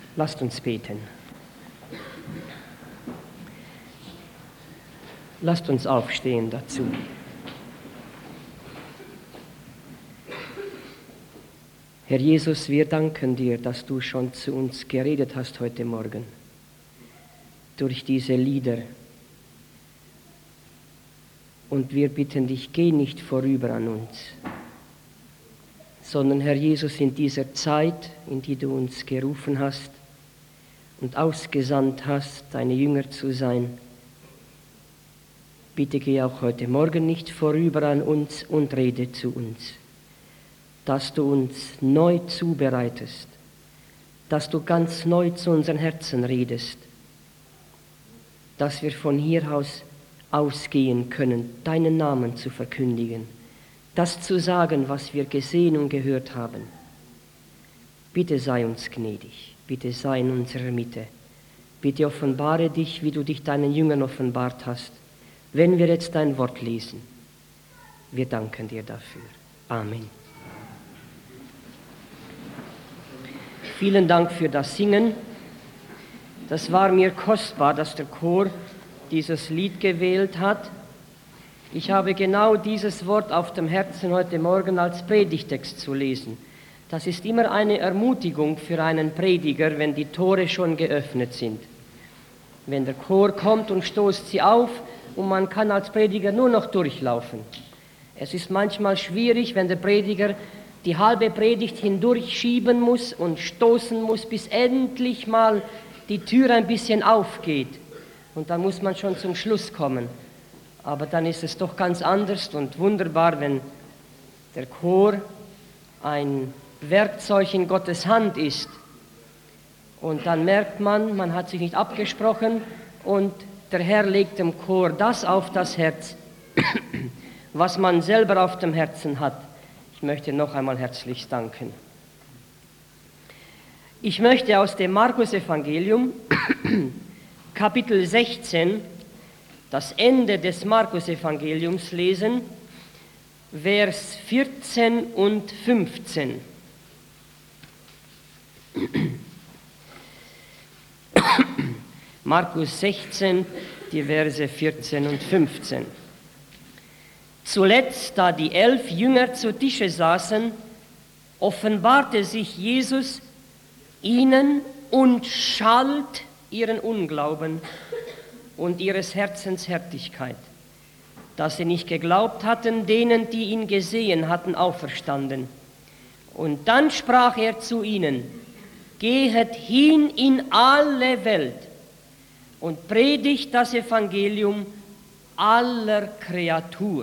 Lasst uns beten. Lasst uns aufstehen dazu. Herr Jesus, wir danken dir, dass du schon zu uns geredet hast heute Morgen, durch diese Lieder. Und wir bitten dich, geh nicht vorüber an uns, sondern Herr Jesus, in dieser Zeit, in die du uns gerufen hast und ausgesandt hast, deine Jünger zu sein, bitte geh auch heute Morgen nicht vorüber an uns und rede zu uns, dass du uns neu zubereitest, dass du ganz neu zu unseren Herzen redest, dass wir von hier aus ausgehen können, deinen Namen zu verkündigen, das zu sagen, was wir gesehen und gehört haben. Bitte sei uns gnädig, bitte sei in unserer Mitte, bitte offenbare dich, wie du dich deinen Jüngern offenbart hast, wenn wir jetzt dein Wort lesen. Wir danken dir dafür. Amen. Vielen Dank für das Singen. Das war mir kostbar, dass der Chor dieses Lied gewählt hat. Ich habe genau dieses Wort auf dem Herzen, heute Morgen als Predigtext zu lesen. Das ist immer eine Ermutigung für einen Prediger, wenn die Tore schon geöffnet sind. Wenn der Chor kommt und stoßt sie auf und man kann als Prediger nur noch durchlaufen. Es ist manchmal schwierig, wenn der Prediger die halbe Predigt hindurch schieben muss und stoßen muss, bis endlich mal die Tür ein bisschen aufgeht. Und dann muss man schon zum Schluss kommen. Aber dann ist es doch ganz anders und wunderbar, wenn der Chor ein Werkzeug in Gottes Hand ist. Und dann merkt man, man hat sich nicht abgesprochen und der Herr legt dem Chor das auf das Herz, was man selber auf dem Herzen hat. Ich möchte noch einmal herzlich danken. Ich möchte aus dem Markus-Evangelium, Kapitel 16, das Ende des Markus-Evangeliums lesen, Vers 14 und 15. Markus 16, die Verse 14 und 15. Zuletzt, da die 11 Jünger zu Tische saßen, offenbarte sich Jesus ihnen und schalt ihren Unglauben und ihres Herzens Härtigkeit, dass sie nicht geglaubt hatten, denen, die ihn gesehen hatten, auferstanden. Und dann sprach er zu ihnen: Gehet hin in alle Welt und predigt das Evangelium aller Kreatur.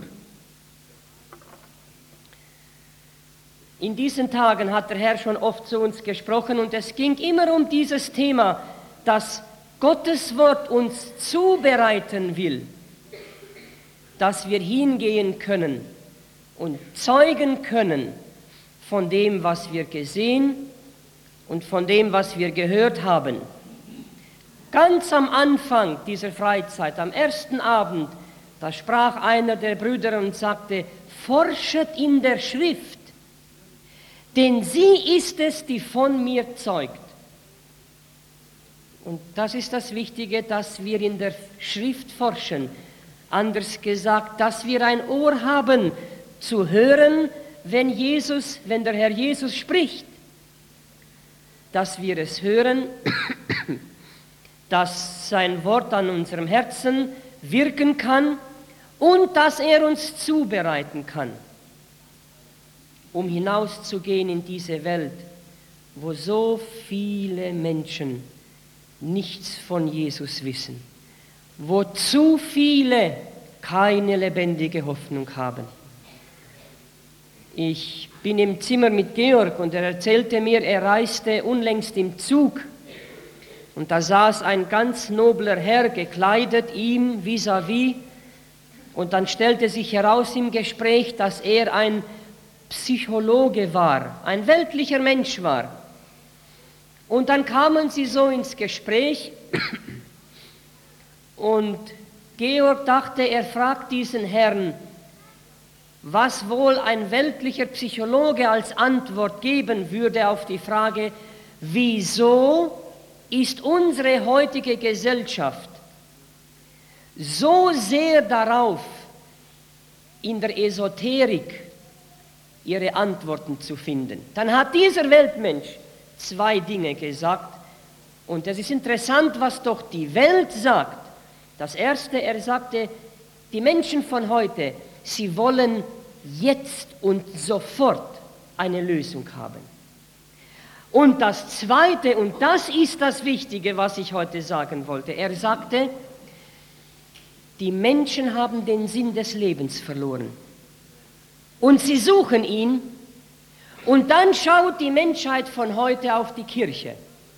In diesen Tagen hat der Herr schon oft zu uns gesprochen und es ging immer um dieses Thema, dass Gottes Wort uns zubereiten will, dass wir hingehen können und zeugen können von dem, was wir gesehen und von dem, was wir gehört haben. Ganz am Anfang dieser Freizeit, am ersten Abend, da sprach einer der Brüder und sagte: Forschet in der Schrift, denn sie ist es, die von mir zeugt. Und das ist das Wichtige, dass wir in der Schrift forschen. Anders gesagt, dass wir ein Ohr haben, zu hören, wenn der Herr Jesus spricht. Dass wir es hören, dass sein Wort an unserem Herzen wirken kann und dass er uns zubereiten kann, um hinauszugehen in diese Welt, wo so viele Menschen nichts von Jesus wissen, wo zu viele keine lebendige Hoffnung haben. Ich bin im Zimmer mit Georg und er erzählte mir, er reiste unlängst im Zug und da saß ein ganz nobler Herr, gekleidet, ihm vis-à-vis, und dann stellte sich heraus im Gespräch, dass er ein Psychologe war, ein weltlicher Mensch war. Und dann kamen sie so ins Gespräch und Georg dachte, er fragt diesen Herrn, was wohl ein weltlicher Psychologe als Antwort geben würde auf die Frage, wieso ist unsere heutige Gesellschaft so sehr darauf, in der Esoterik ihre Antworten zu finden. Dann hat dieser Weltmensch zwei Dinge gesagt. Und es ist interessant, was doch die Welt sagt. Das Erste, er sagte, die Menschen von heute, sie wollen jetzt und sofort eine Lösung haben. Und das Zweite, und das ist das Wichtige, was ich heute sagen wollte, er sagte, die Menschen haben den Sinn des Lebens verloren. Und sie suchen ihn, und dann schaut die Menschheit von heute auf die Kirche.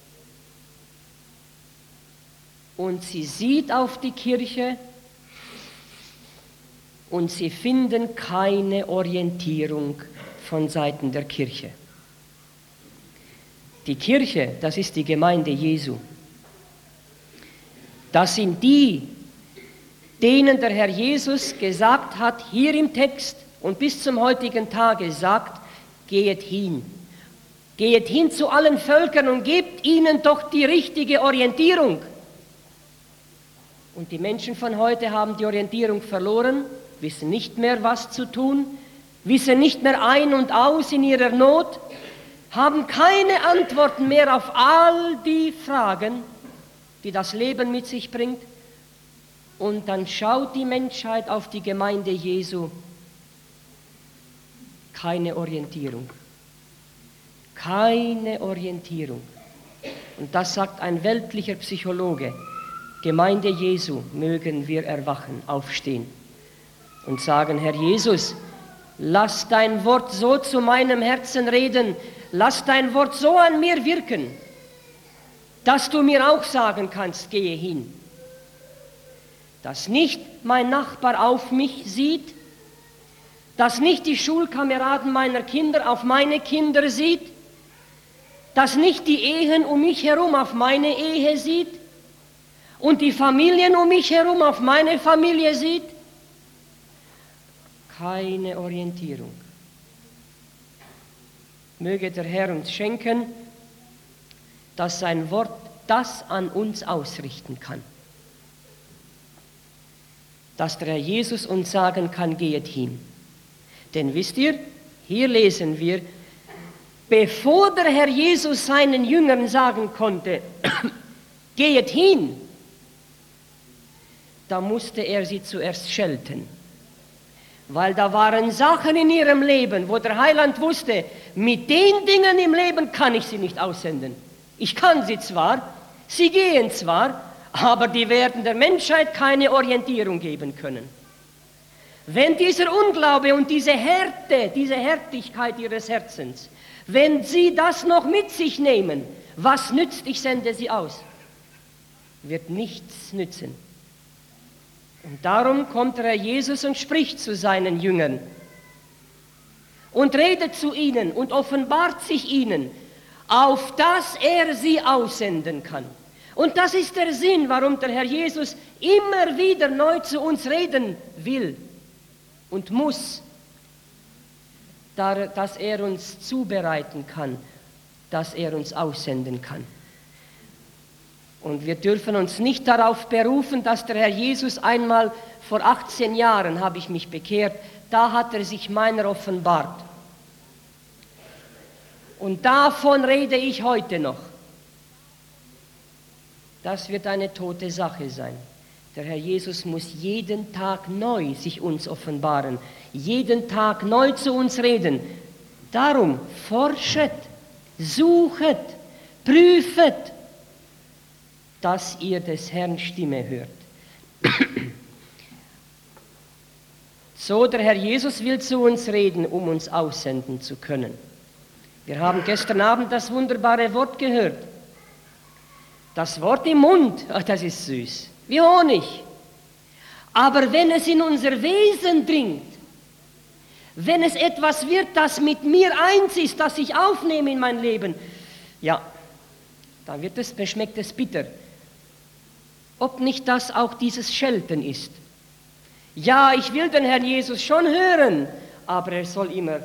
Und sie sieht auf die Kirche und sie finden keine Orientierung von Seiten der Kirche. Die Kirche, das ist die Gemeinde Jesu. Das sind die, denen der Herr Jesus gesagt hat, hier im Text und bis zum heutigen Tage sagt, geht hin. Geht hin zu allen Völkern und gebt ihnen doch die richtige Orientierung. Und die Menschen von heute haben die Orientierung verloren, wissen nicht mehr, was zu tun, wissen nicht mehr ein und aus in ihrer Not, haben keine Antworten mehr auf all die Fragen, die das Leben mit sich bringt. Und dann schaut die Menschheit auf die Gemeinde Jesu. Keine Orientierung. Keine Orientierung. Und das sagt ein weltlicher Psychologe. Gemeinde Jesu, mögen wir erwachen, aufstehen und sagen, Herr Jesus, lass dein Wort so zu meinem Herzen reden, lass dein Wort so an mir wirken, dass du mir auch sagen kannst, gehe hin. Dass nicht mein Nachbar auf mich sieht, dass nicht die Schulkameraden meiner Kinder auf meine Kinder sieht, dass nicht die Ehen um mich herum auf meine Ehe sieht und die Familien um mich herum auf meine Familie sieht. Keine Orientierung. Möge der Herr uns schenken, dass sein Wort das an uns ausrichten kann. Dass der Herr Jesus uns sagen kann, geht hin. Denn wisst ihr, hier lesen wir, bevor der Herr Jesus seinen Jüngern sagen konnte, geht hin, da musste er sie zuerst schelten. Weil da waren Sachen in ihrem Leben, wo der Heiland wusste, mit den Dingen im Leben kann ich sie nicht aussenden. Ich kann sie zwar, sie gehen zwar, aber die werden der Menschheit keine Orientierung geben können. Wenn dieser Unglaube und diese Härte, diese Härtigkeit ihres Herzens, wenn sie das noch mit sich nehmen, was nützt, ich sende sie aus, wird nichts nützen. Und darum kommt der Herr Jesus und spricht zu seinen Jüngern und redet zu ihnen und offenbart sich ihnen, auf dass er sie aussenden kann. Und das ist der Sinn, warum der Herr Jesus immer wieder neu zu uns reden will und muss, dass er uns zubereiten kann, dass er uns aussenden kann. Und wir dürfen uns nicht darauf berufen, dass der Herr Jesus einmal vor 18 Jahren, habe ich mich bekehrt, da hat er sich meiner offenbart. Und davon rede ich heute noch. Das wird eine tote Sache sein. Der Herr Jesus muss jeden Tag neu sich uns offenbaren, jeden Tag neu zu uns reden. Darum forschet, suchet, prüfet, dass ihr des Herrn Stimme hört. So, der Herr Jesus will zu uns reden, um uns aussenden zu können. Wir haben gestern Abend das wunderbare Wort gehört. Das Wort im Mund, ach, das ist süß, wie Honig. Aber wenn es in unser Wesen dringt, wenn es etwas wird, das mit mir eins ist, das ich aufnehme in mein Leben, ja, dann schmeckt es bitter. Ob nicht das auch dieses Schelten ist. Ja, ich will den Herrn Jesus schon hören, aber er soll immer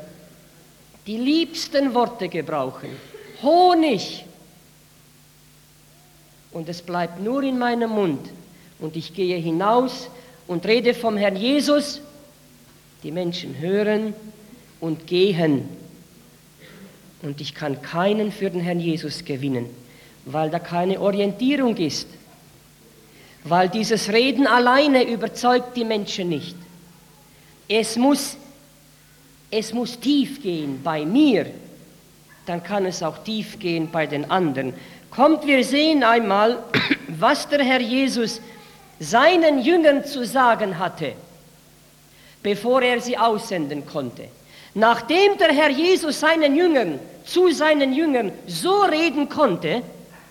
die liebsten Worte gebrauchen. Honig. und es bleibt nur in meinem Mund und ich gehe hinaus und rede vom Herrn Jesus, die Menschen hören und gehen. Und ich kann keinen für den Herrn Jesus gewinnen, weil da keine Orientierung ist. Weil dieses Reden alleine überzeugt die Menschen nicht. Es muss tief gehen bei mir, dann kann es auch tief gehen bei den anderen. Kommt, wir sehen einmal, was der Herr Jesus seinen Jüngern zu sagen hatte, bevor er sie aussenden konnte. Nachdem der Herr Jesus zu seinen Jüngern so reden konnte,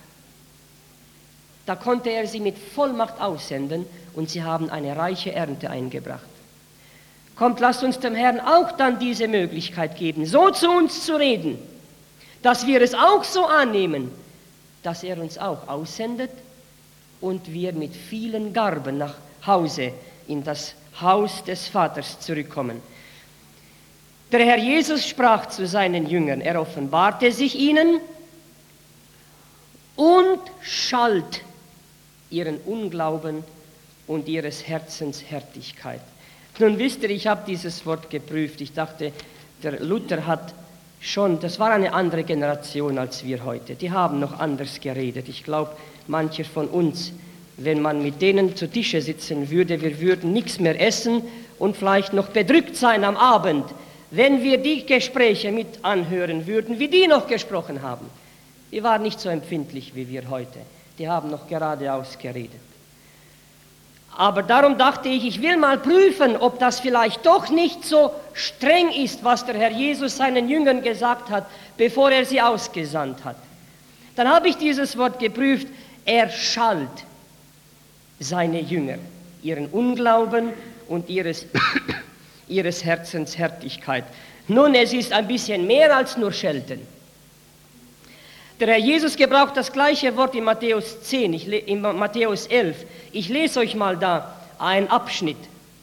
da konnte er sie mit Vollmacht aussenden und sie haben eine reiche Ernte eingebracht. Kommt, lasst uns dem Herrn auch dann diese Möglichkeit geben, so zu uns zu reden, dass wir es auch so annehmen, dass er uns auch aussendet und wir mit vielen Garben nach Hause in das Haus des Vaters zurückkommen. Der Herr Jesus sprach zu seinen Jüngern, er offenbarte sich ihnen und schalt ihren Unglauben und ihres Herzens Härtigkeit. Nun wisst ihr, ich habe dieses Wort geprüft. Ich dachte, der Luther hat schon, das war eine andere Generation als wir heute. Die haben noch anders geredet. Ich glaube, manche von uns, wenn man mit denen zu Tische sitzen würde, wir würden nichts mehr essen und vielleicht noch bedrückt sein am Abend, wenn wir die Gespräche mit anhören würden, wie die noch gesprochen haben. Die waren nicht so empfindlich wie wir heute. Die haben noch geradeaus geredet. Aber darum dachte ich, ich will mal prüfen, ob das vielleicht doch nicht so streng ist, was der Herr Jesus seinen Jüngern gesagt hat, bevor er sie ausgesandt hat. Dann habe ich dieses Wort geprüft, er schalt seine Jünger, ihren Unglauben und ihres Herzens Härtigkeit. Nun, es ist ein bisschen mehr als nur schelten. Der Herr Jesus gebraucht das gleiche Wort in Matthäus 10, in Matthäus 11. Ich lese euch mal da einen Abschnitt,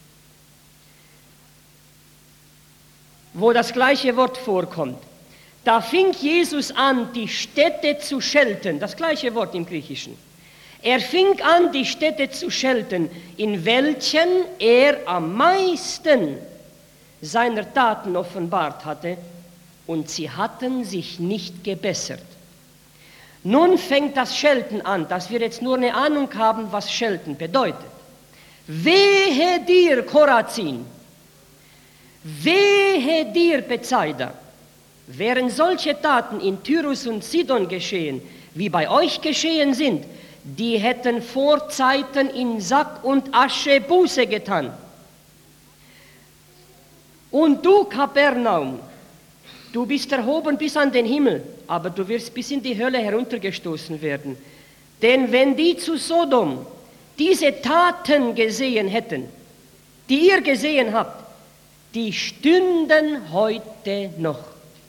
wo das gleiche Wort vorkommt. Da fing Jesus an, die Städte zu schelten, das gleiche Wort im Griechischen. Er fing an, die Städte zu schelten, in welchen er am meisten seiner Taten offenbart hatte, und sie hatten sich nicht gebessert. Nun fängt das Schelten an, dass wir jetzt nur eine Ahnung haben, was Schelten bedeutet. Wehe dir, Chorazin! Wehe dir, Bethsaida! Wären solche Taten in Tyrus und Sidon geschehen, wie bei euch geschehen sind, die hätten vor Zeiten in Sack und Asche Buße getan. Und du, Kapernaum, du bist erhoben bis an den Himmel, aber du wirst bis in die Hölle heruntergestoßen werden. Denn wenn die zu Sodom diese Taten gesehen hätten, die ihr gesehen habt, die stünden heute noch.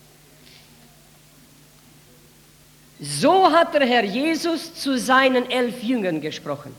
So hat der Herr Jesus zu seinen 11 Jüngern gesprochen.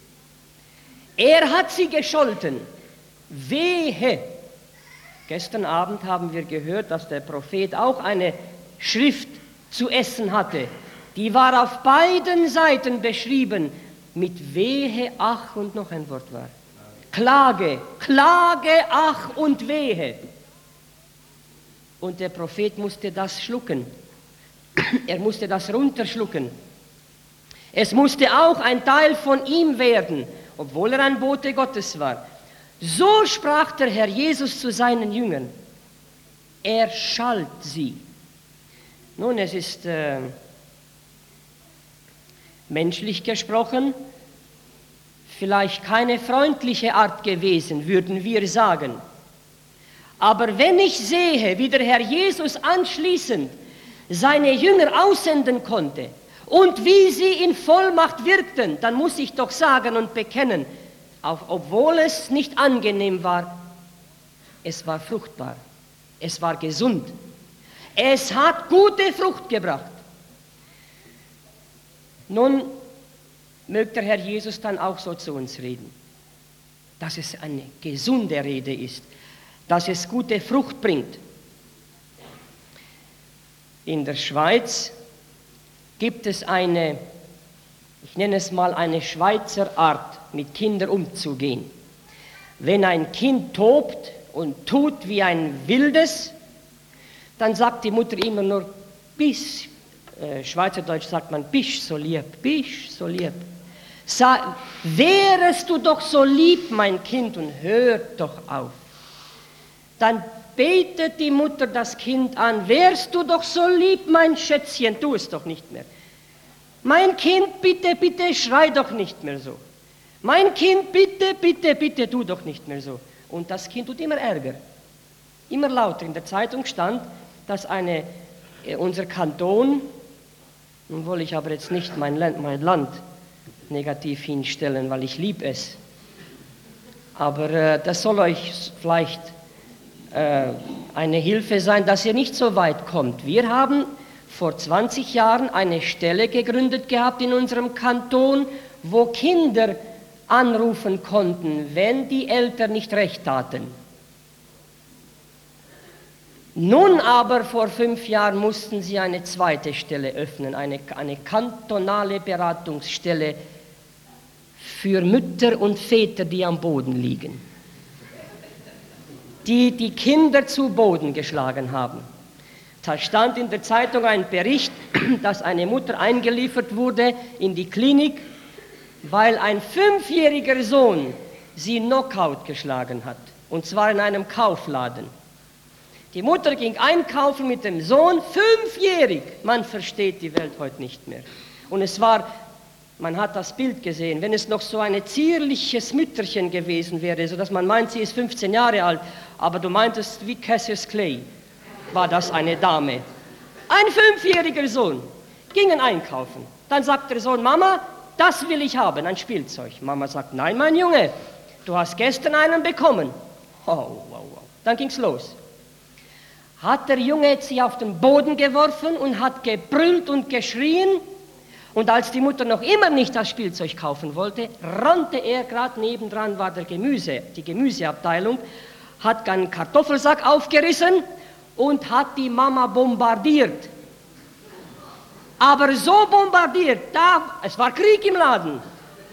Er hat sie gescholten. Wehe! Gestern Abend haben wir gehört, dass der Prophet auch eine Schrift zu essen hatte. Die war auf beiden Seiten beschrieben mit Wehe, Ach und noch ein Wort war. Klage, Klage, Ach und Wehe. Und der Prophet musste das schlucken. Er musste das runterschlucken. Es musste auch ein Teil von ihm werden, obwohl er ein Bote Gottes war. So sprach der Herr Jesus zu seinen Jüngern. Er schalt sie. Nun, es ist menschlich gesprochen vielleicht keine freundliche Art gewesen, würden wir sagen. Aber wenn ich sehe, wie der Herr Jesus anschließend seine Jünger aussenden konnte und wie sie in Vollmacht wirkten, dann muss ich doch sagen und bekennen, auch obwohl es nicht angenehm war, es war fruchtbar, es war gesund, es hat gute Frucht gebracht. Nun möge der Herr Jesus dann auch so zu uns reden, dass es eine gesunde Rede ist, dass es gute Frucht bringt. In der Schweiz gibt es eine Ich nenne es mal eine Schweizer Art, mit Kindern umzugehen. Wenn ein Kind tobt und tut wie ein Wildes, dann sagt die Mutter immer nur, bisch, Schweizerdeutsch sagt man, bisch so lieb, wärest du doch so lieb, mein Kind, und hört doch auf. Dann betet die Mutter das Kind an, wärst du doch so lieb, mein Schätzchen, tu es doch nicht mehr. Mein Kind, bitte, bitte, schrei doch nicht mehr so. Mein Kind, bitte, bitte, bitte, tu doch nicht mehr so. Und das Kind tut immer Ärger, immer lauter. In der Zeitung stand, dass unser Kanton, nun will ich aber jetzt nicht mein Land negativ hinstellen, weil ich liebe es, aber das soll euch vielleicht eine Hilfe sein, dass ihr nicht so weit kommt. Wir haben vor 20 Jahren eine Stelle gegründet gehabt in unserem Kanton, wo Kinder anrufen konnten, wenn die Eltern nicht recht taten. Nun aber vor 5 Jahren mussten sie eine zweite Stelle öffnen, eine kantonale Beratungsstelle für Mütter und Väter, die am Boden liegen, die die Kinder zu Boden geschlagen haben. Da stand in der Zeitung ein Bericht, dass eine Mutter eingeliefert wurde in die Klinik, weil ein 5-jähriger Sohn sie Knockout geschlagen hat, und zwar in einem Kaufladen. Die Mutter ging einkaufen mit dem Sohn, 5-jährig. Man versteht die Welt heute nicht mehr. Und man hat das Bild gesehen, wenn es noch so ein zierliches Mütterchen gewesen wäre, sodass man meint, sie ist 15 Jahre alt, aber du meintest, wie Cassius Clay war das eine Dame. Ein 5-jähriger Sohn, gingen einkaufen. Dann sagt der Sohn, Mama, das will ich haben, ein Spielzeug. Mama sagt, nein, mein Junge, du hast gestern einen bekommen. Oh. Dann ging's los. Hat der Junge sich auf den Boden geworfen und hat gebrüllt und geschrien. Und als die Mutter noch immer nicht das Spielzeug kaufen wollte, rannte er, gerade nebendran war die Gemüseabteilung, hat einen Kartoffelsack aufgerissen und hat die Mama bombardiert. Aber so bombardiert, es war Krieg im Laden.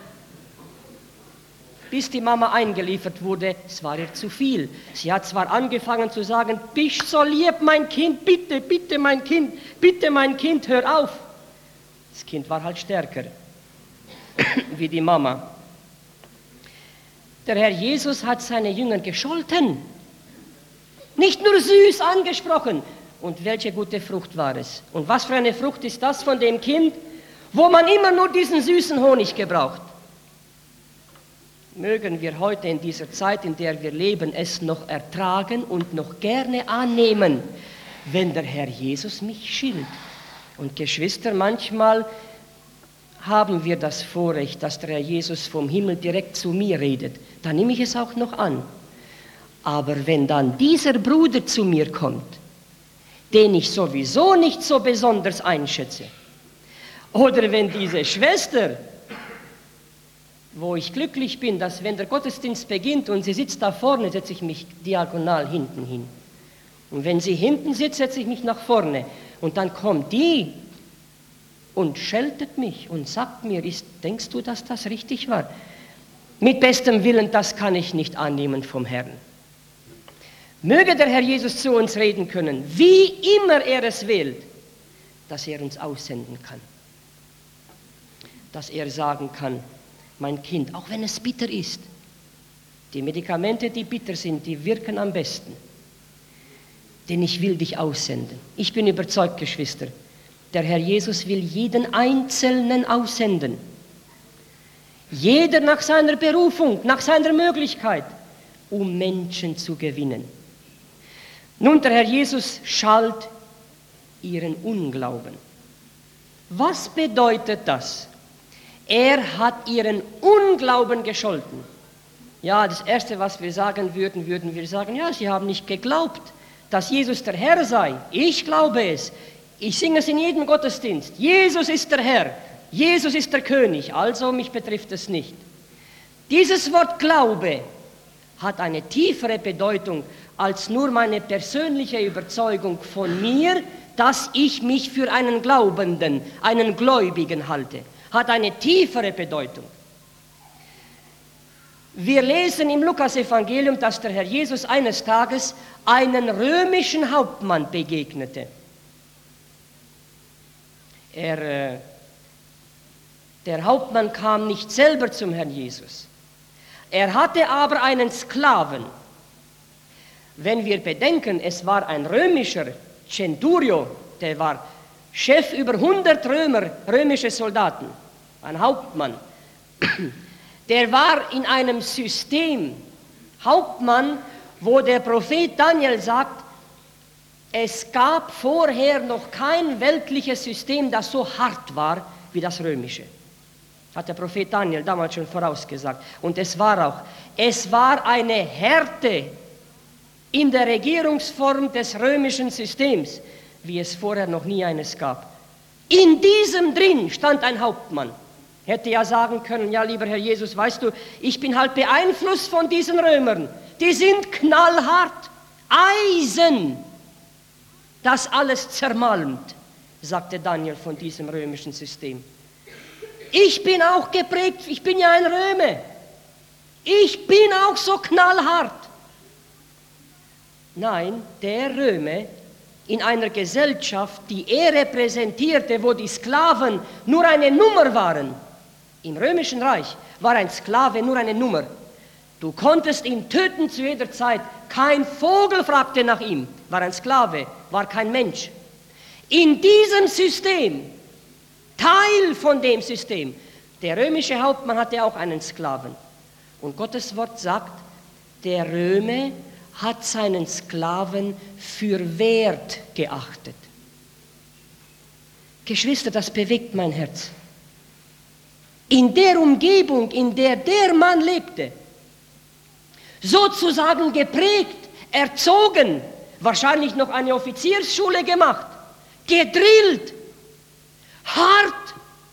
Bis die Mama eingeliefert wurde, es war ihr zu viel. Sie hat zwar angefangen zu sagen, bist so lieb, mein Kind, bitte, bitte, mein Kind, hör auf. Das Kind war halt stärker wie die Mama. Der Herr Jesus hat seine Jünger gescholten, nicht nur süß angesprochen. Und welche gute Frucht war es? Und was für eine Frucht ist das von dem Kind, wo man immer nur diesen süßen Honig gebraucht? Mögen wir heute in dieser Zeit, in der wir leben, es noch ertragen und noch gerne annehmen, wenn der Herr Jesus mich schilt. Und Geschwister, manchmal haben wir das Vorrecht, dass der Herr Jesus vom Himmel direkt zu mir redet. Dann nehme ich es auch noch an. Aber wenn dann dieser Bruder zu mir kommt, den ich sowieso nicht so besonders einschätze, oder wenn diese Schwester, wo ich glücklich bin, dass wenn der Gottesdienst beginnt und sie sitzt da vorne, setze ich mich diagonal hinten hin. Und wenn sie hinten sitzt, setze ich mich nach vorne. Und dann kommt die und scheltet mich und sagt mir, denkst du, dass das richtig war? Mit bestem Willen, das kann ich nicht annehmen vom Herrn. Möge der Herr Jesus zu uns reden können, wie immer er es wählt, dass er uns aussenden kann. Dass er sagen kann, mein Kind, auch wenn es bitter ist, die Medikamente, die bitter sind, die wirken am besten. Denn ich will dich aussenden. Ich bin überzeugt, Geschwister, der Herr Jesus will jeden Einzelnen aussenden. Jeder nach seiner Berufung, nach seiner Möglichkeit, um Menschen zu gewinnen. Nun, der Herr Jesus schalt ihren Unglauben. Was bedeutet das? Er hat ihren Unglauben gescholten. Ja, das Erste, was wir sagen würden wir sagen, ja, sie haben nicht geglaubt, dass Jesus der Herr sei. Ich glaube es. Ich singe es in jedem Gottesdienst. Jesus ist der Herr. Jesus ist der König. Also mich betrifft es nicht. Dieses Wort Glaube hat eine tiefere Bedeutung als nur meine persönliche Überzeugung von mir, dass ich mich für einen Glaubenden, einen Gläubigen halte. hat eine tiefere Bedeutung. Wir lesen im Lukasevangelium, dass der Herr Jesus eines Tages einen römischen Hauptmann begegnete. Der Hauptmann kam nicht selber zum Herrn Jesus. Er hatte aber einen Sklaven. Wenn wir bedenken, es war ein römischer Centurio, der war Chef über 100 römische Soldaten, ein Hauptmann. Der war in einem System Hauptmann, wo der Prophet Daniel sagt, es gab vorher noch kein weltliches System, das so hart war wie das römische. Hat der Prophet Daniel damals schon vorausgesagt. Und es war eine Härte in der Regierungsform des römischen Systems, wie es vorher noch nie eines gab. In diesem drin stand ein Hauptmann. Hätte ja sagen können, ja, lieber Herr Jesus, weißt du, ich bin halt beeinflusst von diesen Römern. Die sind knallhart, Eisen, das alles zermalmt, sagte Daniel von diesem römischen System. Ich bin auch geprägt, ich bin ja ein Römer. Ich bin auch so knallhart. Nein, der Römer in einer Gesellschaft, die er repräsentierte, wo die Sklaven nur eine Nummer waren. Im Römischen Reich war ein Sklave nur eine Nummer. Du konntest ihn töten zu jeder Zeit. Kein Vogel fragte nach ihm. War ein Sklave, war kein Mensch. In diesem System, Teil von dem System, der römische Hauptmann hatte auch einen Sklaven. Und Gottes Wort sagt, der Römer hat seinen Sklaven für wert geachtet. Geschwister, das bewegt mein Herz. In der Umgebung, in der der Mann lebte, sozusagen geprägt, erzogen, wahrscheinlich noch eine Offiziersschule gemacht, gedrillt, hart.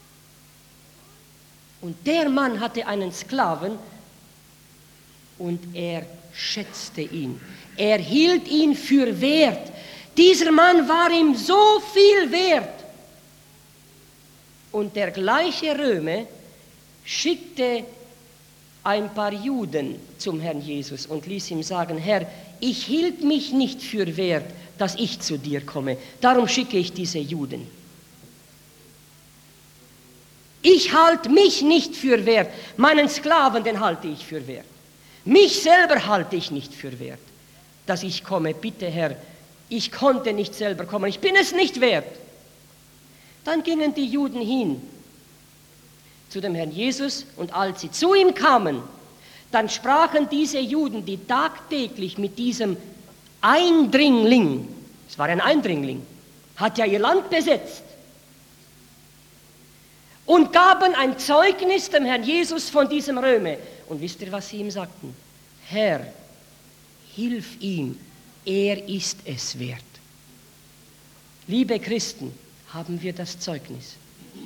Und der Mann hatte einen Sklaven und er schätzte ihn. Er hielt ihn für wert. Dieser Mann war ihm so viel wert. Und der gleiche Römer schickte ein paar Juden zum Herrn Jesus und ließ ihm sagen, Herr, ich hielt mich nicht für wert, dass ich zu dir komme. Darum schicke ich diese Juden. Ich halte mich nicht für wert. Meinen Sklaven, den halte ich für wert. Mich selber halte ich nicht für wert, dass ich komme. Bitte, Herr, ich konnte nicht selber kommen. Ich bin es nicht wert. Dann gingen die Juden hin zu dem Herrn Jesus und als sie zu ihm kamen, dann sprachen diese Juden, die tagtäglich mit diesem Eindringling, es war ein Eindringling, hat ja ihr Land besetzt, und gaben ein Zeugnis dem Herrn Jesus von diesem Römer. Und wisst ihr, was sie ihm sagten? Herr, hilf ihm, er ist es wert. Liebe Christen, haben wir das Zeugnis?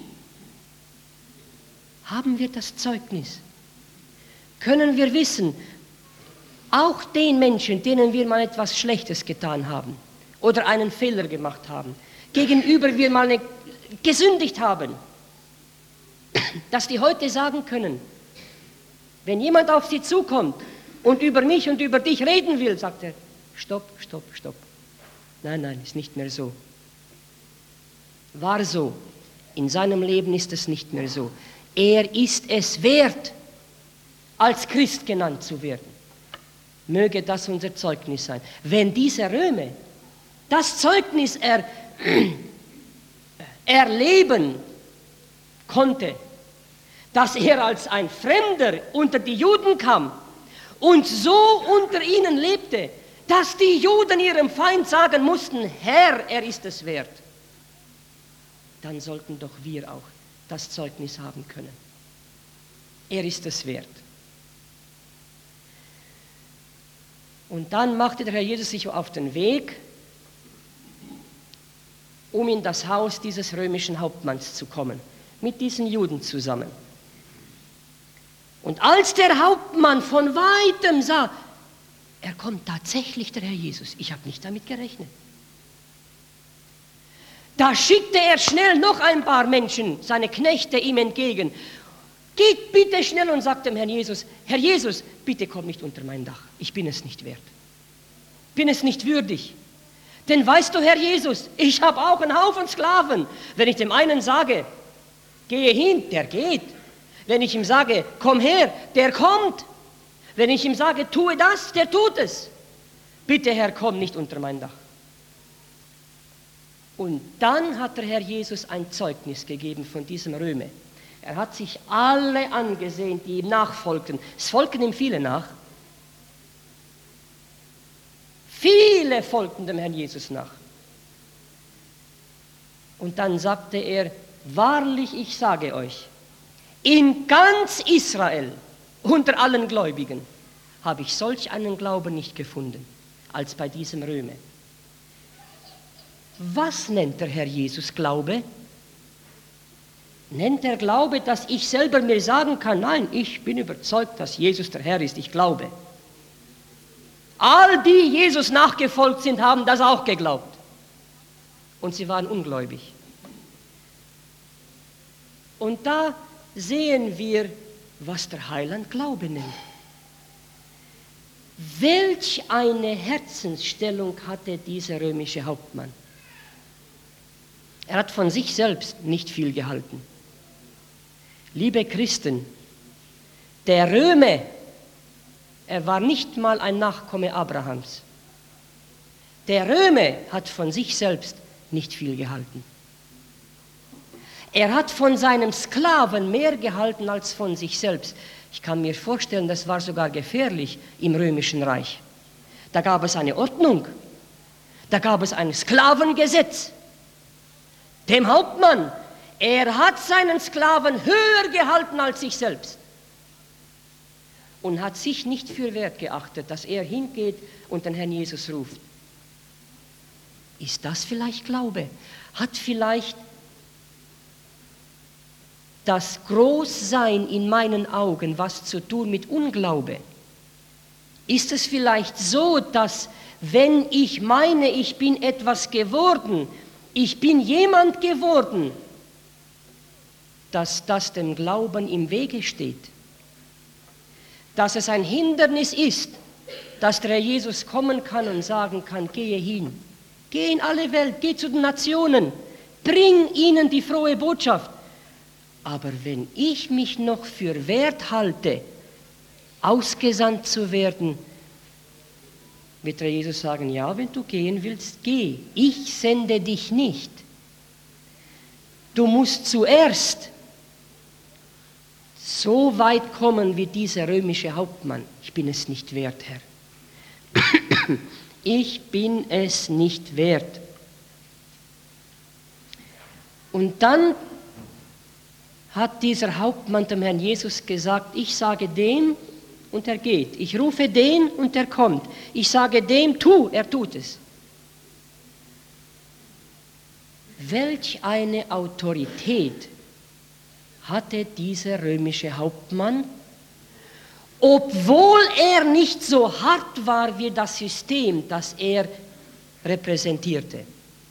Haben wir das Zeugnis? Können wir wissen, auch den Menschen, denen wir mal etwas Schlechtes getan haben oder einen Fehler gemacht haben, gegenüber wir mal gesündigt haben, dass die heute sagen können, wenn jemand auf sie zukommt und über mich und über dich reden will, sagt er, stopp, stopp, stopp. Nein, nein, ist nicht mehr so. War so. In seinem Leben ist es nicht mehr so. Er ist es wert, als Christ genannt zu werden. Möge das unser Zeugnis sein. Wenn dieser Römer das Zeugnis erleben konnte, dass er als ein Fremder unter die Juden kam und so unter ihnen lebte, dass die Juden ihrem Feind sagen mussten, Herr, er ist es wert, dann sollten doch wir auch das Zeugnis haben können. Er ist es wert. Und dann machte der Herr Jesus sich auf den Weg, um in das Haus dieses römischen Hauptmanns zu kommen, mit diesen Juden zusammen. Und als der Hauptmann von Weitem sah, er kommt tatsächlich, der Herr Jesus, ich habe nicht damit gerechnet. Da schickte er schnell noch ein paar Menschen, seine Knechte, ihm entgegen. Geht bitte schnell und sagt dem Herrn Jesus, Herr Jesus, bitte komm nicht unter mein Dach. Ich bin es nicht wert. Bin es nicht würdig. Denn weißt du, Herr Jesus, ich habe auch einen Haufen Sklaven. Wenn ich dem einen sage, gehe hin, der geht. Wenn ich ihm sage, komm her, der kommt. Wenn ich ihm sage, tue das, der tut es. Bitte, Herr, komm nicht unter mein Dach. Und dann hat der Herr Jesus ein Zeugnis gegeben von diesem Römer. Er hat sich alle angesehen, die ihm nachfolgten. Es folgten ihm viele nach. Viele folgten dem Herrn Jesus nach. Und dann sagte er, wahrlich, ich sage euch, in ganz Israel, unter allen Gläubigen, habe ich solch einen Glauben nicht gefunden, als bei diesem Römer. Was nennt der Herr Jesus Glaube? Nennt er Glaube, dass ich selber mir sagen kann, nein, ich bin überzeugt, dass Jesus der Herr ist, ich glaube. All die Jesus nachgefolgt sind, haben das auch geglaubt. Und sie waren ungläubig. Und da sehen wir, was der Heiland Glaube nennt. Welch eine Herzensstellung hatte dieser römische Hauptmann. Er hat von sich selbst nicht viel gehalten. Liebe Christen, der Römer, er war nicht mal ein Nachkomme Abrahams. Der Römer hat von sich selbst nicht viel gehalten. Er hat von seinem Sklaven mehr gehalten als von sich selbst. Ich kann mir vorstellen, das war sogar gefährlich im römischen Reich. Da gab es eine Ordnung, da gab es ein Sklavengesetz. Dem Hauptmann, er hat seinen Sklaven höher gehalten als sich selbst und hat sich nicht für wert geachtet, dass er hingeht und den Herrn Jesus ruft. Ist das vielleicht Glaube? Hat vielleicht das Großsein in meinen Augen was zu tun mit Unglaube? Ist es vielleicht so, dass wenn ich meine, ich bin etwas geworden, ich bin jemand geworden, dass das dem Glauben im Wege steht? Dass es ein Hindernis ist, dass der Herr Jesus kommen kann und sagen kann, gehe hin, geh in alle Welt, geh zu den Nationen, bring ihnen die frohe Botschaft. Aber wenn ich mich noch für wert halte, ausgesandt zu werden, wird der Jesus sagen, ja, wenn du gehen willst, geh. Ich sende dich nicht. Du musst zuerst so weit kommen wie dieser römische Hauptmann. Ich bin es nicht wert, Herr. Ich bin es nicht wert. Und dann hat dieser Hauptmann dem Herrn Jesus gesagt, ich sage dem und er geht. Ich rufe den und er kommt. Ich sage dem, tu, er tut es. Welch eine Autorität hatte dieser römische Hauptmann, obwohl er nicht so hart war wie das System, das er repräsentierte.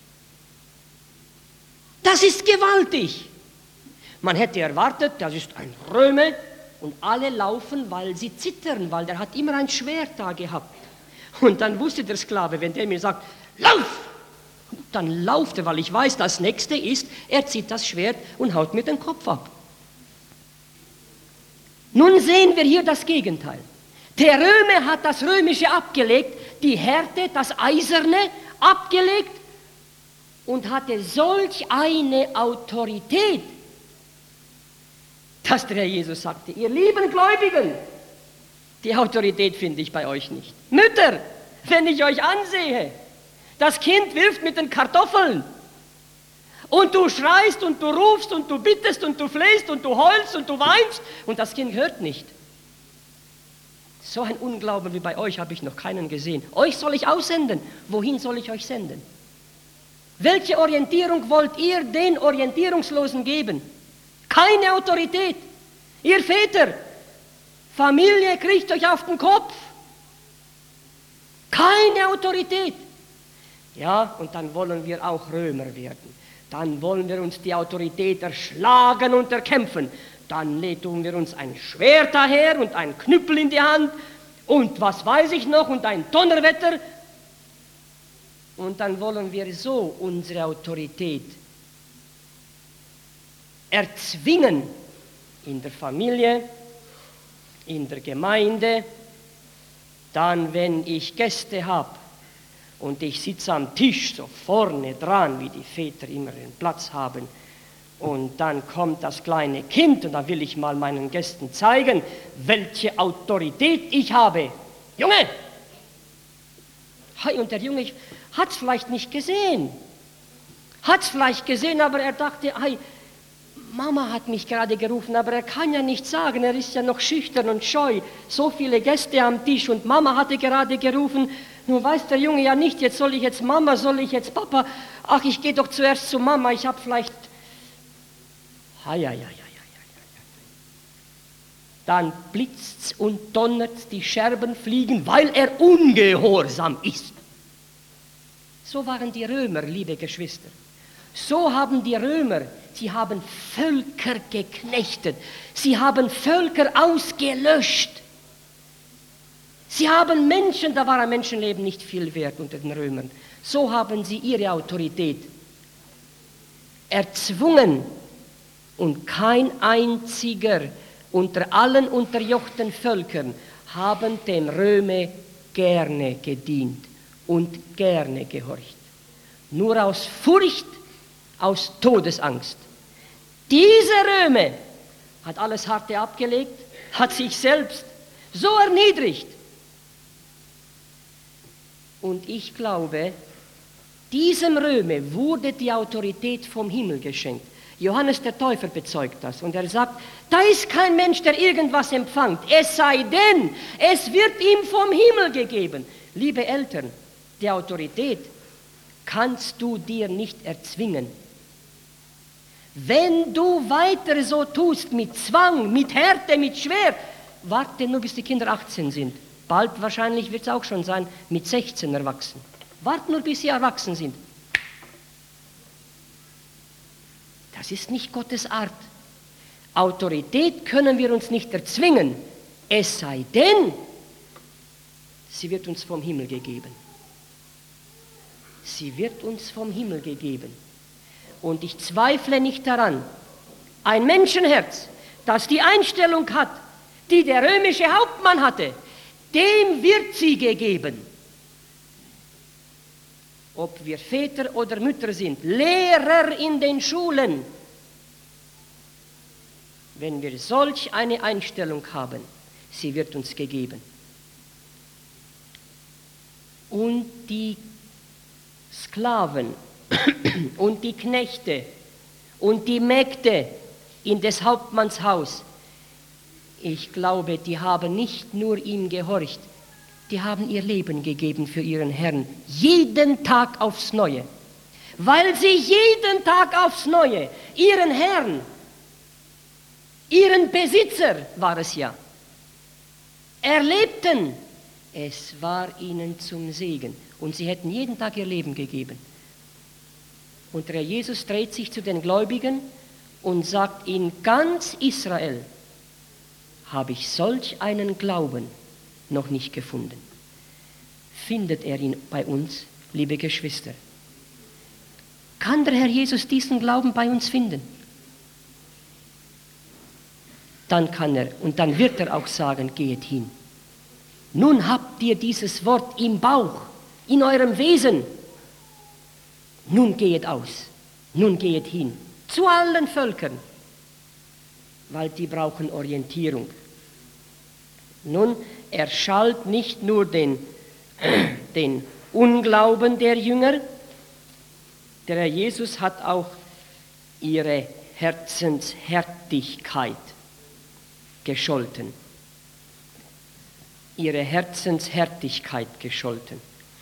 Das ist gewaltig. Man hätte erwartet, das ist ein Römer und alle laufen, weil sie zittern, weil der hat immer ein Schwert da gehabt. Und dann wusste der Sklave, wenn der mir sagt, lauf, dann lauft er, weil ich weiß, das Nächste ist, er zieht das Schwert und haut mir den Kopf ab. Nun sehen wir hier das Gegenteil. Der Römer hat das Römische abgelegt, die Härte, das Eiserne abgelegt und hatte solch eine Autorität, dass der Herr Jesus sagte, ihr lieben Gläubigen, die Autorität finde ich bei euch nicht. Mütter, wenn ich euch ansehe, das Kind wirft mit den Kartoffeln und du schreist und du rufst und du bittest und du flehst und du heulst und du weinst und das Kind hört nicht. So ein Unglauben wie bei euch habe ich noch keinen gesehen. Euch soll ich aussenden. Wohin soll ich euch senden? Welche Orientierung wollt ihr den Orientierungslosen geben? Keine Autorität. Ihr Väter, Familie kriegt euch auf den Kopf. Keine Autorität. Ja, und dann wollen wir auch Römer werden. dann wollen wir uns die Autorität erschlagen und erkämpfen. Dann tun wir uns ein Schwert daher und einen Knüppel in die Hand und was weiß ich noch und ein Donnerwetter. Und dann wollen wir so unsere Autorität erzwingen in der Familie, in der Gemeinde. Dann, wenn ich Gäste habe und ich sitze am Tisch so vorne dran, wie die Väter immer den Platz haben, und dann kommt das kleine Kind und dann will ich mal meinen Gästen zeigen, welche Autorität ich habe. Junge! Hey, und der Junge hat es vielleicht nicht gesehen. Hat es vielleicht gesehen, aber er dachte, hey, Mama hat mich gerade gerufen, aber er kann ja nichts sagen, er ist ja noch schüchtern und scheu. So viele Gäste am Tisch und Mama hatte gerade gerufen. Nur weiß der Junge ja nicht, jetzt soll ich jetzt Mama, soll ich jetzt Papa? Ach, ich gehe doch zuerst zu Mama, ich habe vielleicht... Dann blitzt's und donnert's, die Scherben fliegen, weil er ungehorsam ist. So waren die Römer, liebe Geschwister. So haben die Römer, sie haben Völker geknechtet, sie haben Völker ausgelöscht. Sie haben Menschen, da war ein Menschenleben nicht viel wert unter den Römern. So haben sie ihre Autorität erzwungen. Und kein einziger unter allen unterjochten Völkern haben den Römer gerne gedient und gerne gehorcht. Nur aus Furcht, aus Todesangst. Dieser Römer hat alles Harte abgelegt, hat sich selbst so erniedrigt. Und ich glaube, diesem Römer wurde die Autorität vom Himmel geschenkt. Johannes der Täufer bezeugt das und er sagt, da ist kein Mensch, der irgendwas empfängt, es sei denn, es wird ihm vom Himmel gegeben. Liebe Eltern, die Autorität kannst du dir nicht erzwingen. Wenn du weiter so tust, mit Zwang, mit Härte, mit Schwer, warte nur, bis die Kinder 18 sind. Bald wahrscheinlich wird es auch schon sein, mit 16 erwachsen. Warte nur, bis sie erwachsen sind. Das ist nicht Gottes Art. Autorität können wir uns nicht erzwingen, es sei denn, sie wird uns vom Himmel gegeben. Sie wird uns vom Himmel gegeben. Und ich zweifle nicht daran, ein Menschenherz, das die Einstellung hat, die der römische Hauptmann hatte, dem wird sie gegeben. Ob wir Väter oder Mütter sind, Lehrer in den Schulen, wenn wir solch eine Einstellung haben, sie wird uns gegeben. Und die Sklaven und die Knechte und die Mägde in des Hauptmanns Haus, ich glaube, die haben nicht nur ihm gehorcht, die haben ihr Leben gegeben für ihren Herrn, jeden Tag aufs Neue, weil sie jeden Tag aufs Neue ihren Herrn, ihren Besitzer war es ja, erlebten. Es war ihnen zum Segen und sie hätten jeden Tag ihr Leben gegeben. Und der Herr Jesus dreht sich zu den Gläubigen und sagt, in ganz Israel habe ich solch einen Glauben noch nicht gefunden. Findet er ihn bei uns, liebe Geschwister? Kann der Herr Jesus diesen Glauben bei uns finden? Dann kann er und dann wird er auch sagen, geht hin. Nun habt ihr dieses Wort im Bauch, in eurem Wesen. Nun geht aus, nun geht hin, zu allen Völkern, weil die brauchen Orientierung. Nun, er schalt nicht nur den Unglauben der Jünger, der Herr Jesus hat auch ihre Herzenshärtigkeit gescholten. Ihre Herzenshärtigkeit gescholten.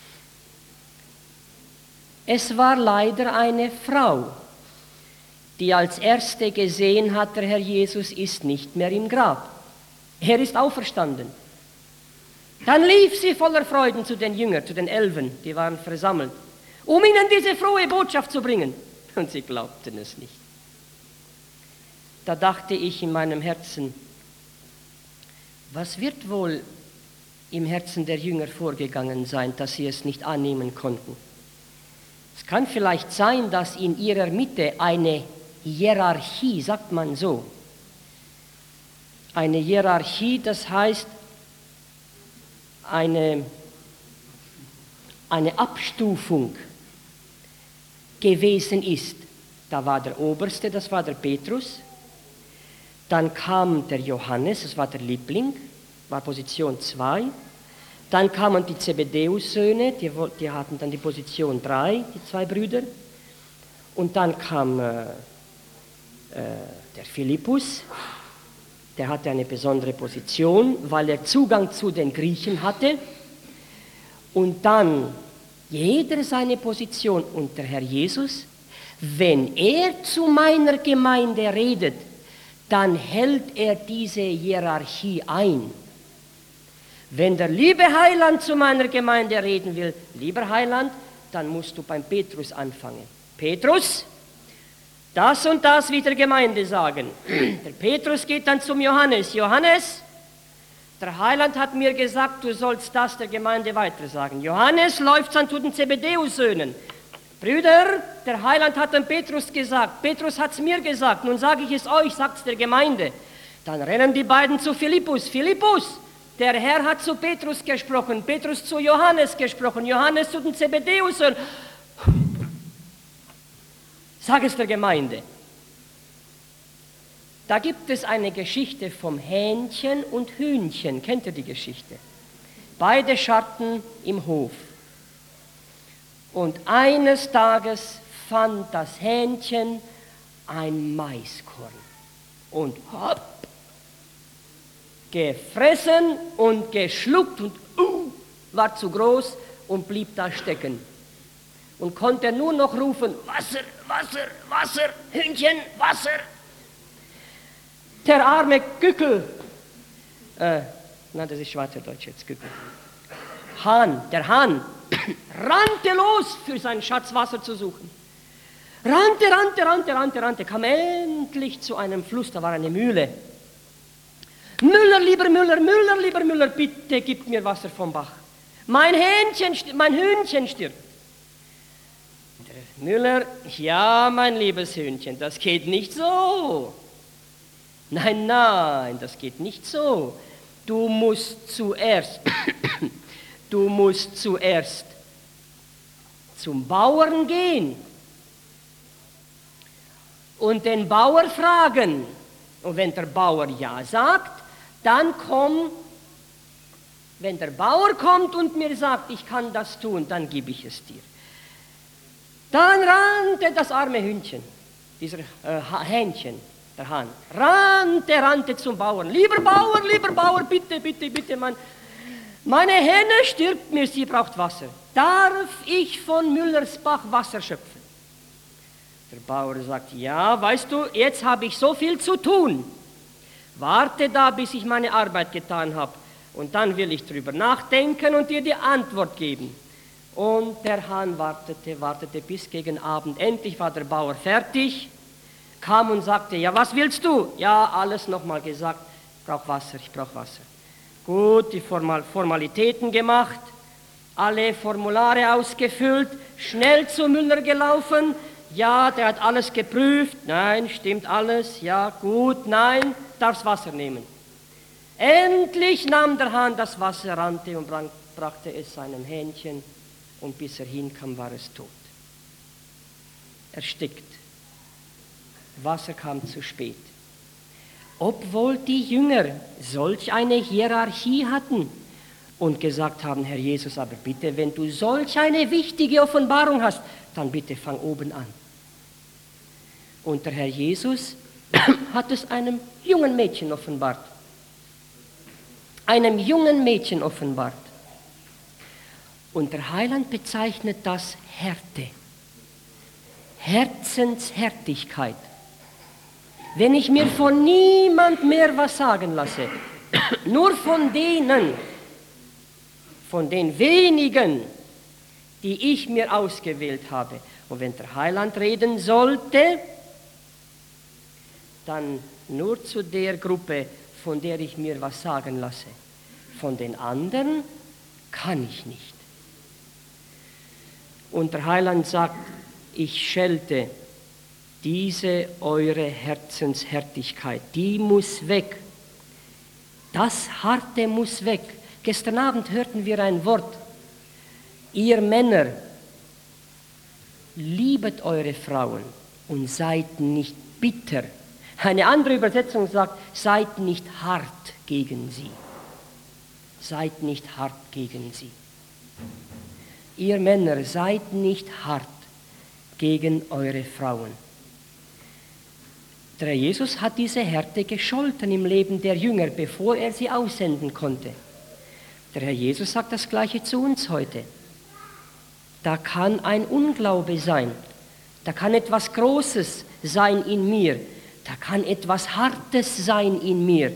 Es war leider eine Frau, die als erste gesehen hat, der Herr Jesus ist nicht mehr im Grab. Er ist auferstanden. Dann lief sie voller Freuden zu den Jüngern, zu den 11, die waren versammelt, um ihnen diese frohe Botschaft zu bringen. Und sie glaubten es nicht. Da dachte ich in meinem Herzen, was wird wohl im Herzen der Jünger vorgegangen sein, dass sie es nicht annehmen konnten? Es kann vielleicht sein, dass in ihrer Mitte eine Hierarchie, sagt man so, eine Hierarchie, das heißt eine Abstufung gewesen ist. Da war der Oberste, das war der Petrus. Dann kam der Johannes, das war der Liebling, war Position 2. Dann kamen die Zebedäus-Söhne, die hatten dann die Position 3, die 2 Brüder. Und dann kam der Philippus, der hatte eine besondere Position, weil er Zugang zu den Griechen hatte. Und dann jeder seine Position. Und der Herr Jesus, wenn er zu meiner Gemeinde redet, dann hält er diese Hierarchie ein. Wenn der liebe Heiland zu meiner Gemeinde reden will, lieber Heiland, dann musst du beim Petrus anfangen. Petrus, das und das wird der Gemeinde sagen. Der Petrus geht dann zum Johannes. Johannes, der Heiland hat mir gesagt, du sollst das der Gemeinde weiter sagen. Johannes läuft dann zu den Zebedäus-Söhnen. Brüder, der Heiland hat dem Petrus gesagt, Petrus hat es mir gesagt, nun sage ich es euch, sagt es der Gemeinde. Dann rennen die beiden zu Philippus. Philippus, der Herr hat zu Petrus gesprochen, Petrus zu Johannes gesprochen, Johannes zu den Zebedäus-Söhnen. Sag es der Gemeinde. Da gibt es eine Geschichte vom Hähnchen und Hühnchen. Kennt ihr die Geschichte? Beide scharrten im Hof. Und eines Tages fand das Hähnchen ein Maiskorn und hopp, gefressen und geschluckt und war zu groß und blieb da stecken und konnte nur noch rufen, Wasser, Wasser, Wasser, Hühnchen, Wasser. Der arme Gückel, das ist Schweizerdeutsch jetzt, Gückel, der Hahn, rannte los, für seinen Schatz Wasser zu suchen. Rannte, kam endlich zu einem Fluss, da war eine Mühle. Müller, lieber Müller, bitte gib mir Wasser vom Bach. Mein Hühnchen stirbt. Der Müller, ja, mein liebes Hühnchen, das geht nicht so. Nein, das geht nicht so. Du musst zuerst zum Bauern gehen und den Bauer fragen. Und wenn der Bauer ja sagt, dann wenn der Bauer kommt und mir sagt, ich kann das tun, dann gebe ich es dir. Dann rannte das arme Hühnchen, dieser Hähnchen, der Hahn, rannte zum Bauern. Lieber Bauer, bitte, meine Henne stirbt mir, sie braucht Wasser. Darf ich von Müllers Bach Wasser schöpfen? Der Bauer sagt, ja, weißt du, jetzt habe ich so viel zu tun. Warte da, bis ich meine Arbeit getan habe. Und dann will ich drüber nachdenken und dir die Antwort geben. Und der Hahn wartete bis gegen Abend. Endlich war der Bauer fertig, kam und sagte, ja, was willst du? Ja, alles nochmal gesagt, ich brauche Wasser. Gut, die Formalitäten gemacht, alle Formulare ausgefüllt, schnell zu Müller gelaufen. Ja, der hat alles geprüft. Nein, stimmt alles. Ja, gut, nein, darfst Wasser nehmen. Endlich nahm der Hahn das Wasser, rannte und brachte es seinem Hähnchen. Und bis er hinkam, war es tot. Erstickt. Wasser kam zu spät. Obwohl die Jünger solch eine Hierarchie hatten und gesagt haben, Herr Jesus, aber bitte, wenn du solch eine wichtige Offenbarung hast, dann bitte fang oben an. Und der Herr Jesus hat es einem jungen Mädchen offenbart. Einem jungen Mädchen offenbart. Und der Heiland bezeichnet das Härte. Herzenshärtigkeit. Wenn ich mir von niemand mehr was sagen lasse, nur von den wenigen, die ich mir ausgewählt habe, Und wenn der Heiland reden sollte, dann nur zu der Gruppe, von der ich mir was sagen lasse. Von den anderen kann ich nicht. Und der Heiland sagt, ich schelte diese eure Herzenshärtigkeit, die muss weg. Das Harte muss weg. Gestern Abend hörten wir ein Wort. Ihr Männer, liebet eure Frauen und seid nicht bitter. Eine andere Übersetzung sagt, seid nicht hart gegen sie. Seid nicht hart gegen sie. Ihr Männer, seid nicht hart gegen eure Frauen. Der Herr Jesus hat diese Härte gescholten im Leben der Jünger, bevor er sie aussenden konnte. Der Herr Jesus sagt das Gleiche zu uns heute. Da kann ein Unglaube sein, da kann etwas Großes sein in mir, da kann etwas Hartes sein in mir.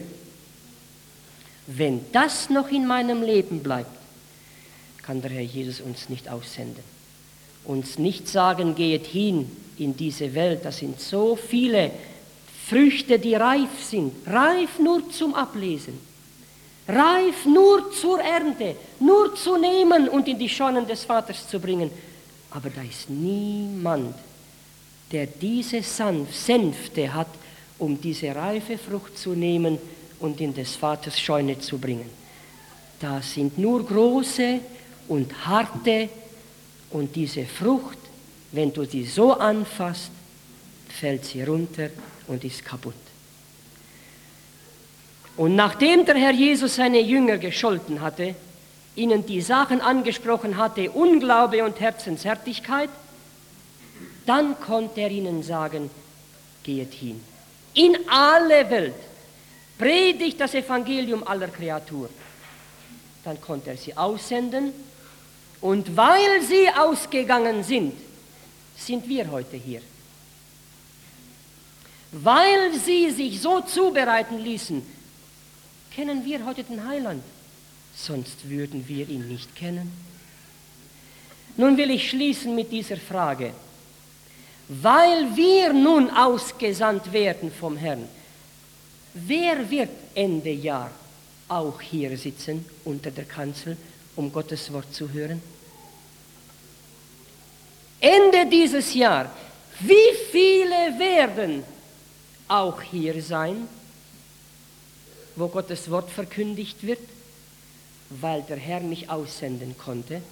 Wenn das noch in meinem Leben bleibt, kann der Herr Jesus uns nicht aussenden. Uns nicht sagen, geht hin in diese Welt, da sind so viele Früchte, die reif sind, reif nur zum Ablesen, reif nur zur Ernte, nur zu nehmen und in die Scheunen des Vaters zu bringen. Aber da ist niemand, der diese Sänfte hat, um diese reife Frucht zu nehmen und in des Vaters Scheune zu bringen. Da sind nur große und harte, und diese Frucht, wenn du sie so anfasst, fällt sie runter und ist kaputt. Und nachdem der Herr Jesus seine Jünger gescholten hatte, ihnen die Sachen angesprochen hatte, Unglaube und Herzenshärtigkeit, dann konnte er ihnen sagen, geht hin. In alle Welt, predigt das Evangelium aller Kreatur. Dann konnte er sie aussenden, und weil sie ausgegangen sind, sind wir heute hier. Weil sie sich so zubereiten ließen, kennen wir heute den Heiland, sonst würden wir ihn nicht kennen. Nun will ich schließen mit dieser Frage. Weil wir nun ausgesandt werden vom Herrn, wer wird Ende Jahr auch hier sitzen unter der Kanzel, um Gottes Wort zu hören? Ende dieses Jahr, wie viele werden auch hier sein, wo Gottes Wort verkündigt wird, weil der Herr mich aussenden konnte?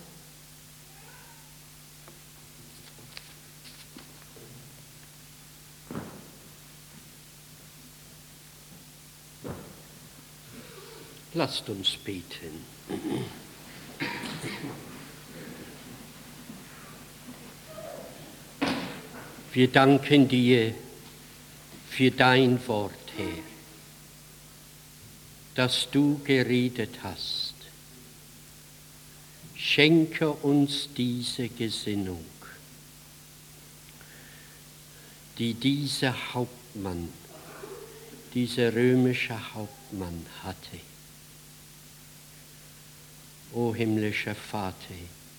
Lasst uns beten. Wir danken dir für dein Wort, Herr, dass du geredet hast. Schenke uns diese Gesinnung, die dieser Hauptmann, dieser römische Hauptmann hatte. O himmlischer Vater,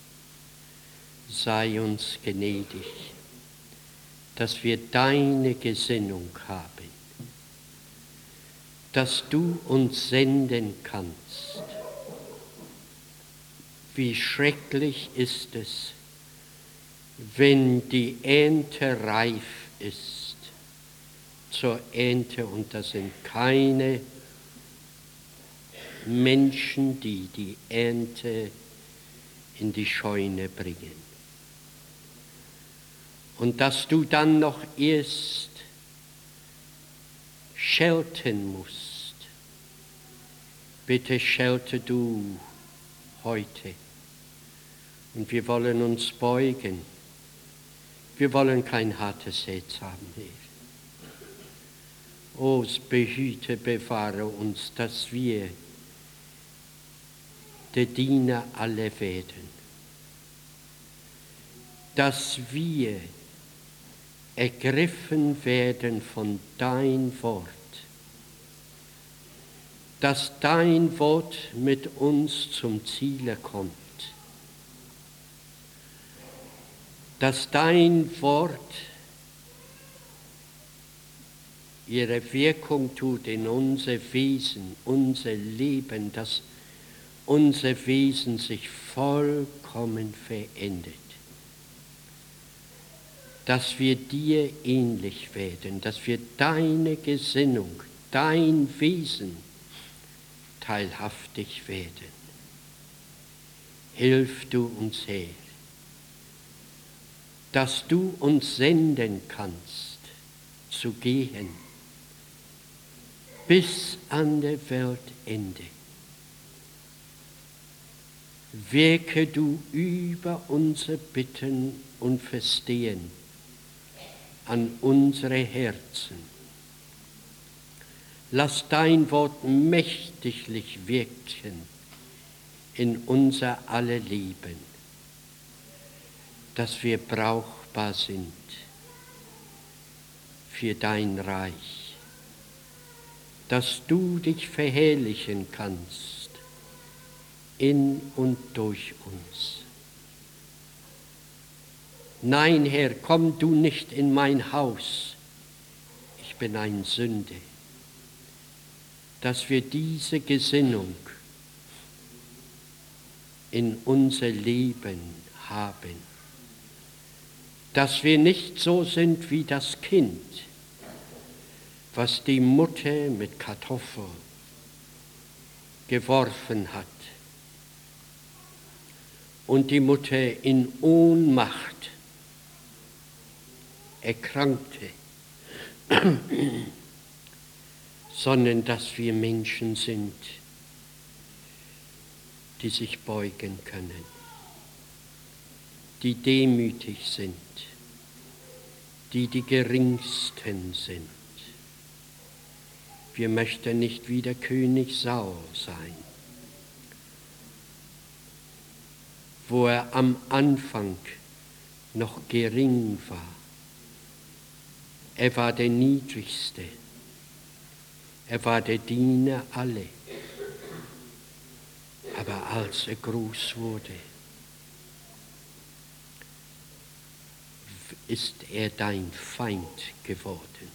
sei uns gnädig, dass wir deine Gesinnung haben, dass du uns senden kannst. Wie schrecklich ist es, wenn die Ernte reif ist zur Ernte und da sind keine Menschen, die die Ernte in die Scheune bringen. Und dass du dann noch erst schelten musst. Bitte schelte du heute. Und wir wollen uns beugen. Wir wollen kein hartes Herz haben, Herr. O, behüte, bewahre uns, dass wir der Diener alle werden, dass wir ergriffen werden von dein Wort, dass dein Wort mit uns zum Ziele kommt dass dein Wort ihre Wirkung tut in unser Wesen, unser Leben, dass unser Wesen sich vollkommen verändert. Dass wir dir ähnlich werden, dass wir deine Gesinnung, dein Wesen teilhaftig werden. Hilf du uns, Herr, dass du uns senden kannst, zu gehen, bis an der Weltende. Wirke du über unser Bitten und Verstehen an unsere Herzen. Lass dein Wort mächtiglich wirken in unser aller Leben, dass wir brauchbar sind für dein Reich, dass du dich verherrlichen kannst in und durch uns. Nein, Herr, komm du nicht in mein Haus, ich bin ein Sünder. Dass wir diese Gesinnung in unser Leben haben. Dass wir nicht so sind wie das Kind, was die Mutter mit Kartoffeln geworfen hat und die Mutter in Ohnmacht erkrankte, sondern dass wir Menschen sind, die sich beugen können, die demütig sind, die geringsten sind. Wir möchten nicht wie der König Saul sein, wo er am Anfang noch gering war. Er war der Niedrigste. Er war der Diener aller. Aber als er groß wurde, ist er dein Feind geworden.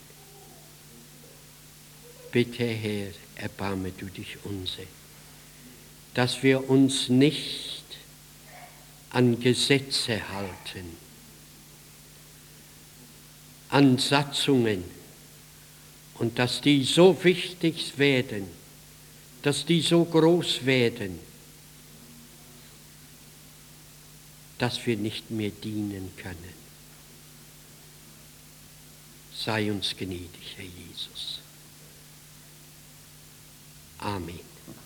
Bitte, Herr, erbarme du dich unser, dass wir uns nicht an Gesetze halten, an Satzungen, und dass die so wichtig werden, dass die so groß werden, dass wir nicht mehr dienen können. Sei uns gnädig, Herr Jesus. Amen.